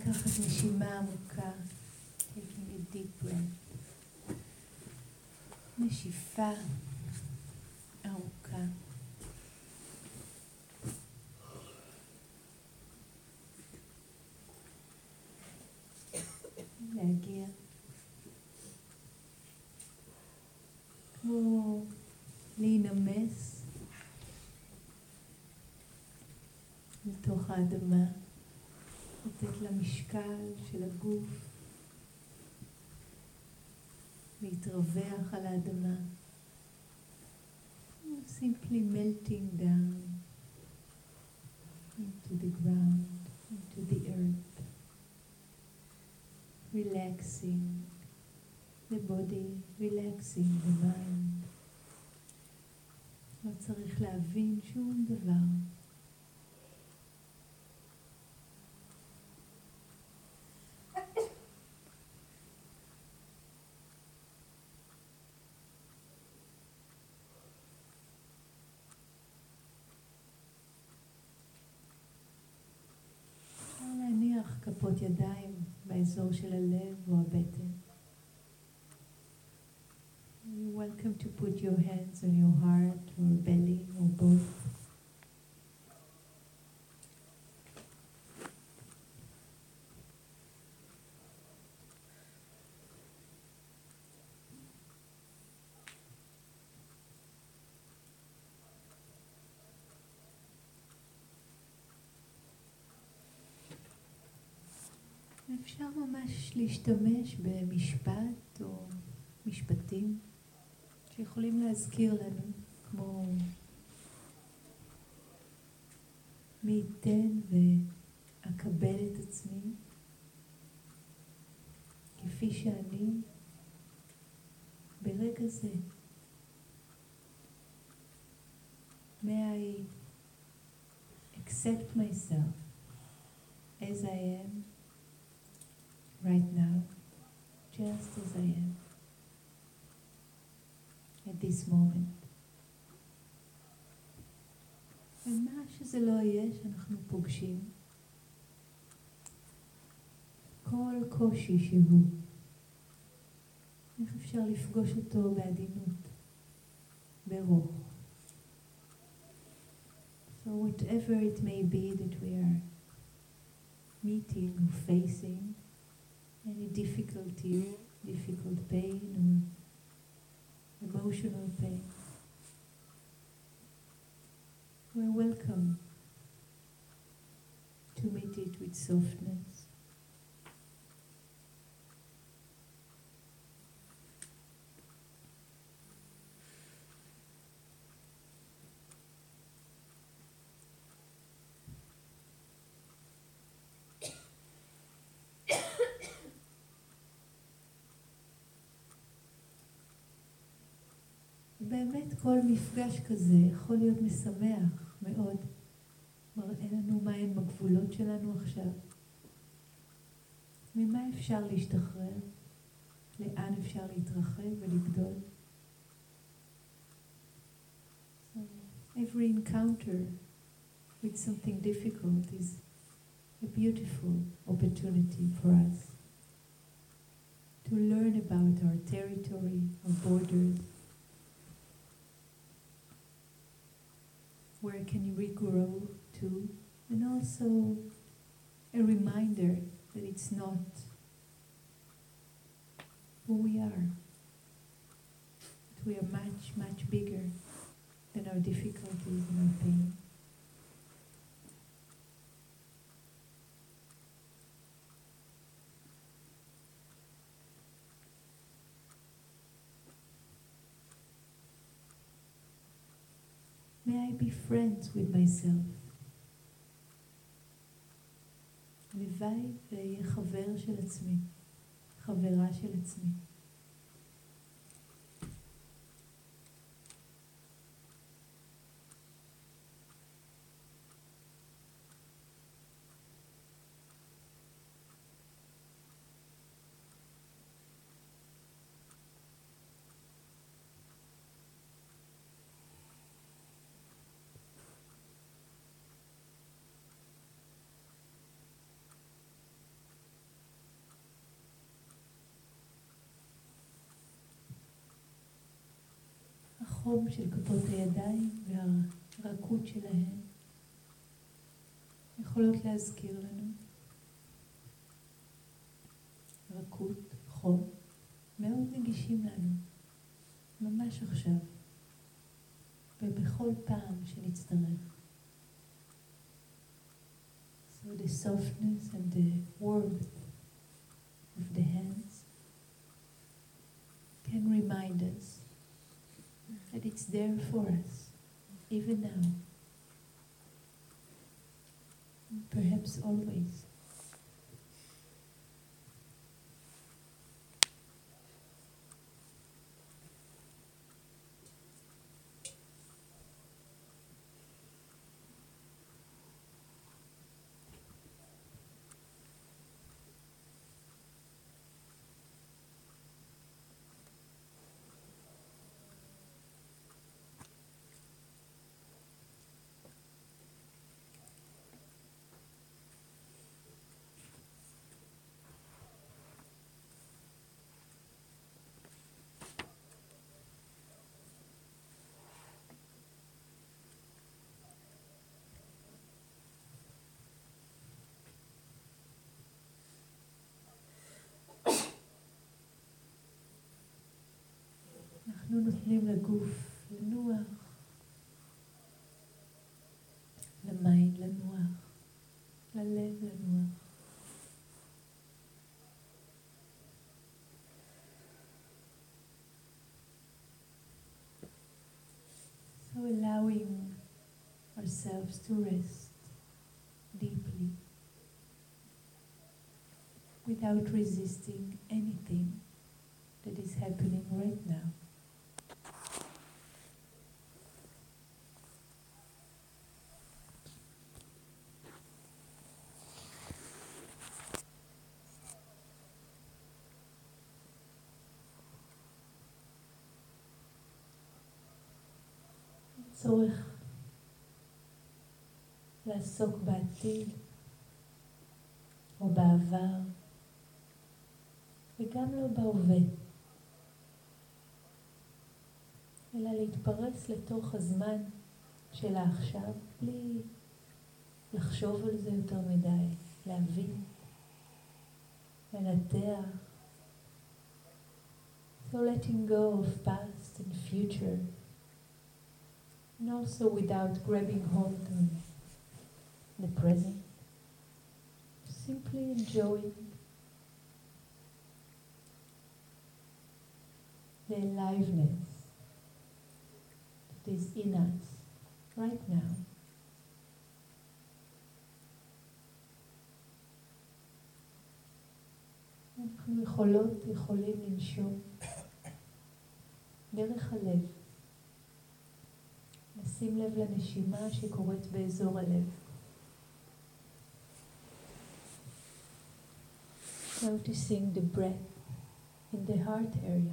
לקחת נשימה עמוקה, taking a deep breath. נשיפה ארוכה. להגיע כמו להינמס לתוך האדמה, לתת למשקל של הגוף להתרווח על האדמה. Simply melting down into the ground, into the earth. Relaxing the body, relaxing the mind. לא צריך להבין שום דבר. אפשר להניח כפות ידיים באזור של הלב או הבטן. You're welcome to put your hands on your heart or belly or both. אפשר ממש להשתמש במשפט או משפטים שיכולים להזכיר לנו, כמו מי ייתן ואקבל את עצמי כפי שאני ברגע זה. May I accept myself as I am right now, just as I am at this moment. ומה שזה לא יהיה שאנחנו פוגשים, כל קושי שהוא, איך אפשר לפגוש אותו בעדינות, ברוך. So whatever it may be that we are meeting or facing, any difficulty, difficult pain or emotional pain, we're welcome to meet it with softness. באמת כל מפגש כזה יכול להיות משמח מאוד. מראה לנו מה הן הגבולות שלנו עכשיו. ממה אפשר להשתחרר? לאן אפשר להתרחב ולגדול? So, every encounter with something difficult is a beautiful opportunity for us to learn about our territory, our borders. Where can we grow to? And also a reminder that it's not who we are. That we are much, much bigger than our difficulties and our pain. May I be friends with myself. הלוואי ואהיה חבר של עצמי, חברה של עצמי. החום של כפות הידיים והרכות שלהן יכולות להזכיר לנו רכות, חום, מאוד נגישים לנו, ממש עכשיו, ובכל פעם שנצטרך. So the softness and the warmth of the hands can remind us that it's there for us, even now, perhaps always. אנחנו נותנים לגוף לנוח, למיינד לנוח, ללב לנוח. So allowing ourselves to rest deeply without resisting anything that is happening right now. צורך לעסוק בעתיד או בעבר וגם לא בהווה, אלא להתפרס לתוך הזמן של העכשיו בלי לחשוב על זה יותר מדי, להבין, לנתח. So letting go of past and future, and also without grabbing hold on the present, simply enjoying the aliveness that is in us right now. אנחנו יכולים לנשום דרך הלב. נשים לב לנשימה שקורית באזור הלב. Noticing the breath in the heart area.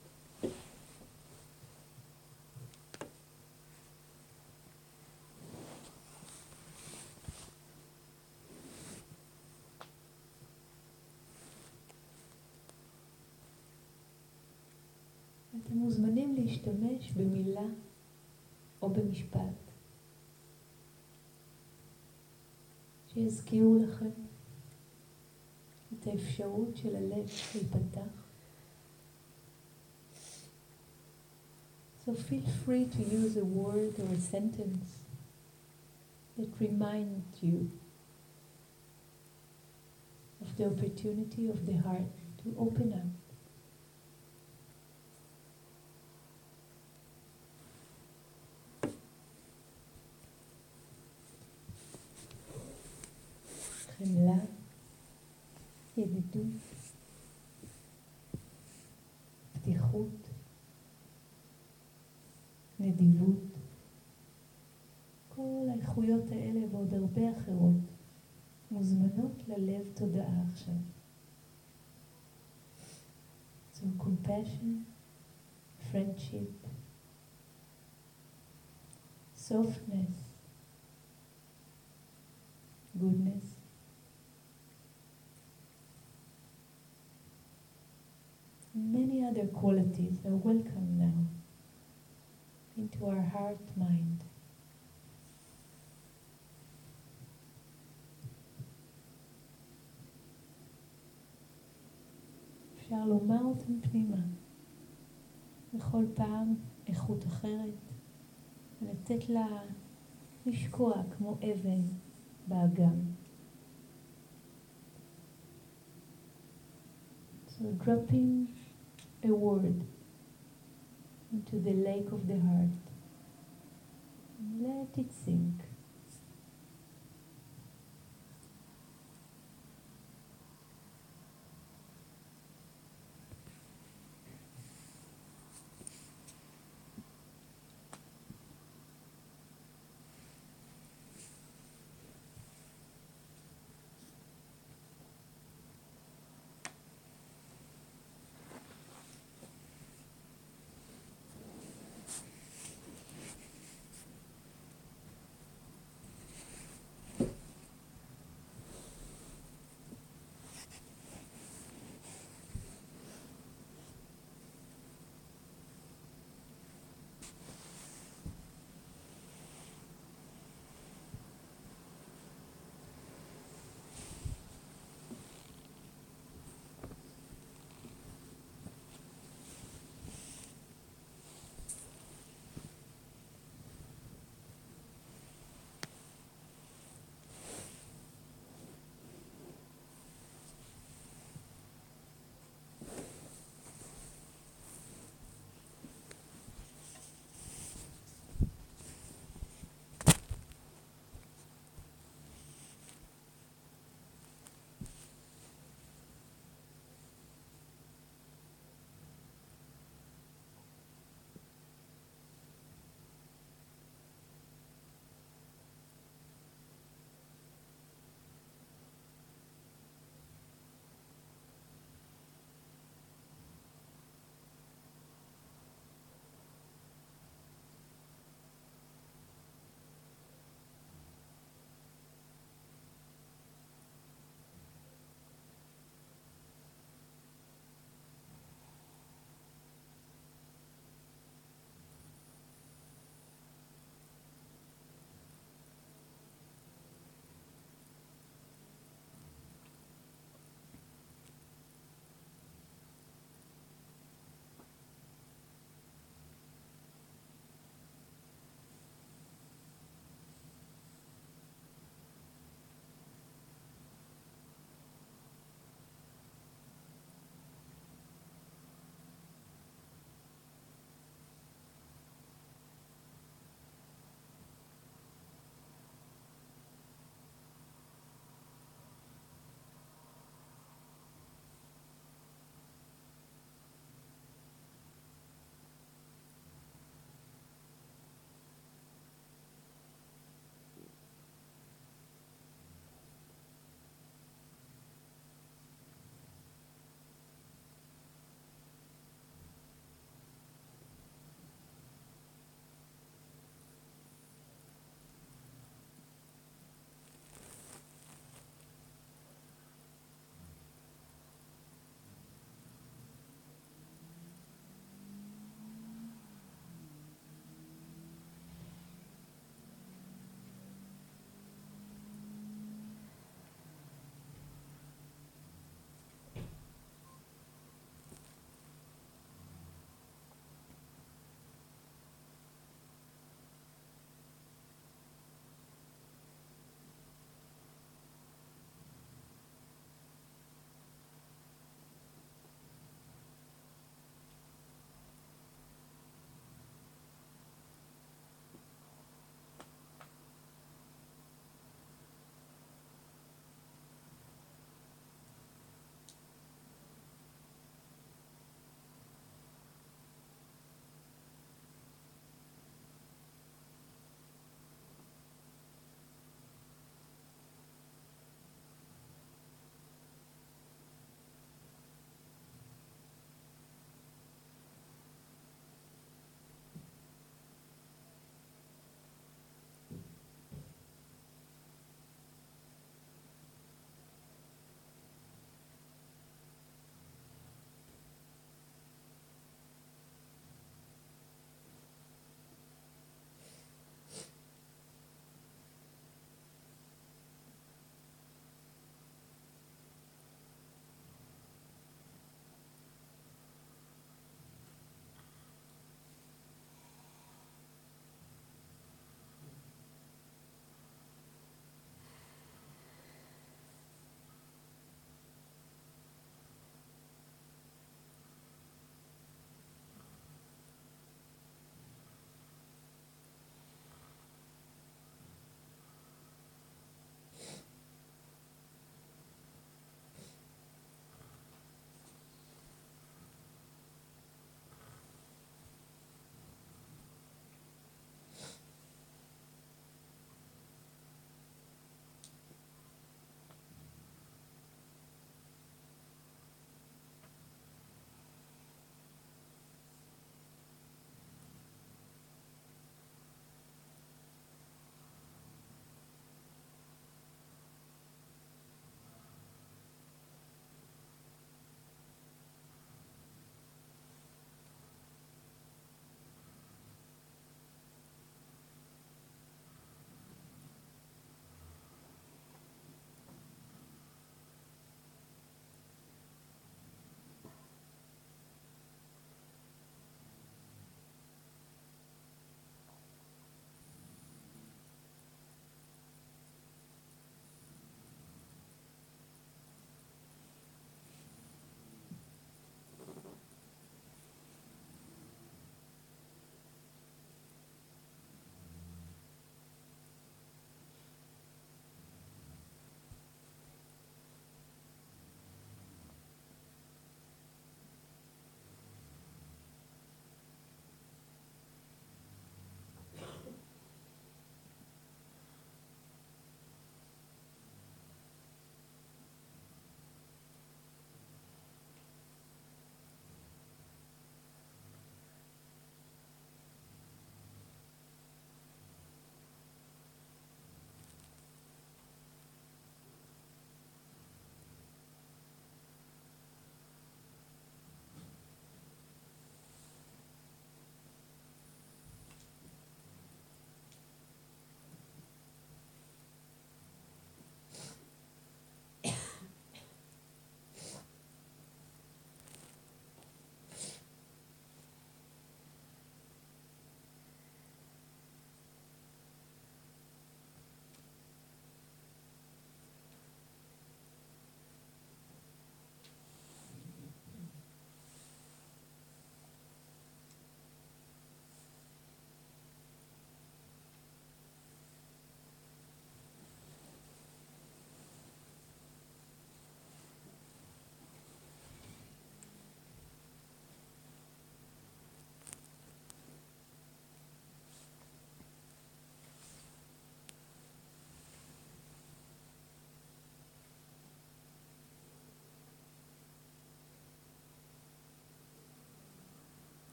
אתם מוזמנים להשתמש במילה או במשפט שיזכירו לכם את האפשרות של הלב להיפתח. So feel free to use a word or a sentence that reminds you of the opportunity of the heart to open up. חמלה, ידידות, פתיחות, נדיבות, כל האיכויות האלה ועוד הרבה אחרות מוזמנות ללב תודעה עכשיו. So compassion, friendship, softness, goodness, many other qualities are welcome now into our heart mind. אפשר לומר אותם פנימה. בכל פעם איכות אחרת, ולתת לה לשקוע כמו אבן באגם. So dropping a word into the lake of the heart. And let it sink.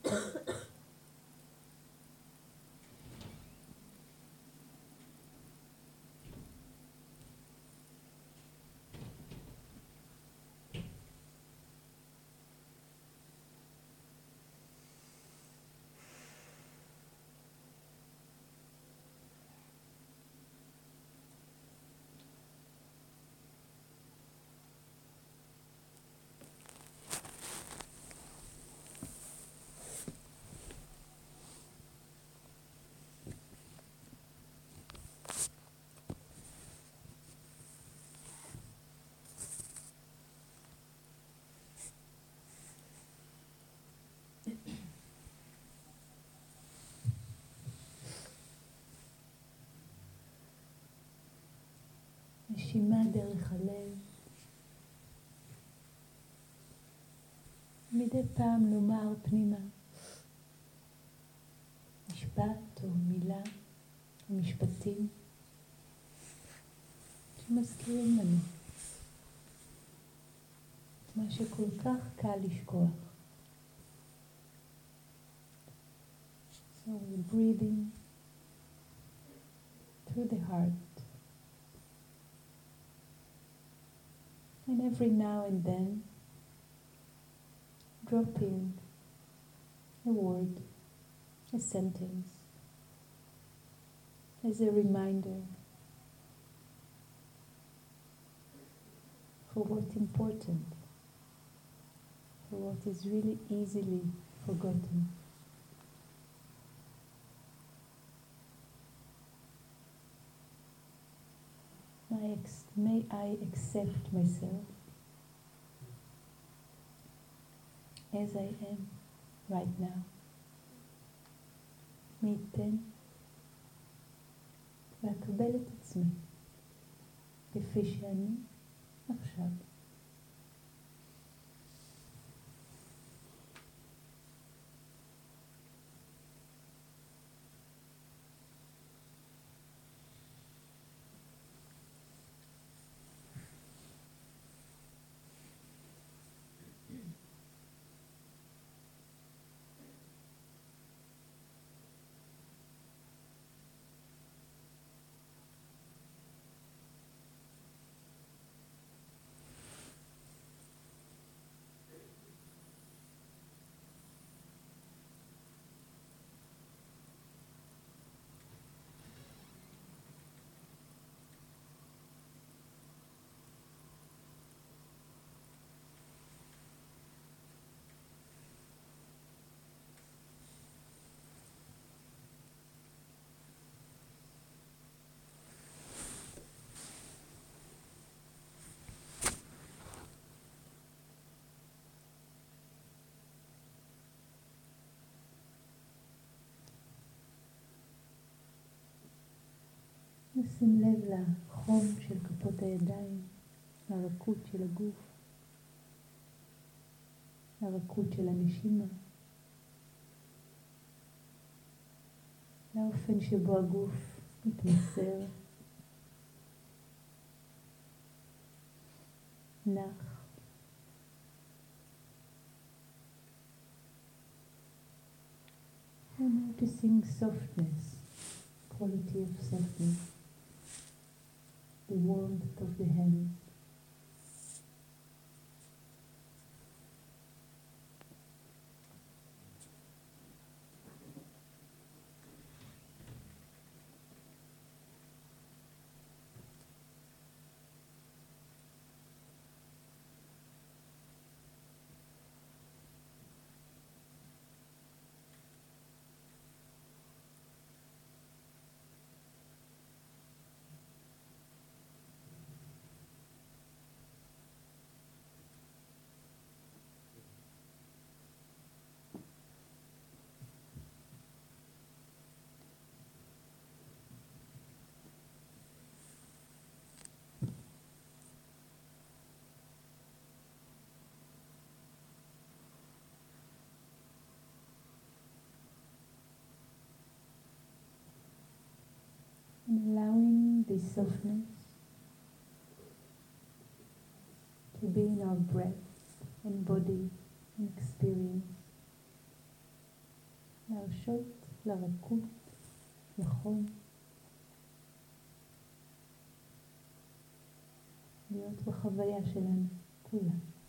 נשימה דרך הלב. מדי פעם נאמר פנימה משפט או מילה או משפטים שמזכירים לנו את מה שכל כך קל לשכוח. So we're breathing through the heart. And every now and then, dropping a word, a sentence, as a reminder for what's important, for what is really easily forgotten. May I accept myself as I am right now. מי ייתן ואקבל את עצמי כפי שאני עכשיו. נשים לב לחום של כפות הידיים, לרכות של הגוף, לרכות של הנשימה, לאופן שבו הגוף מתמסר, נח. And noticing softness, quality of softness, the warmth of the hands. And allowing this softness to be in our breath and body and experience. להרשות לרכות, לחום, להיות בחוויה שלנו, כולה.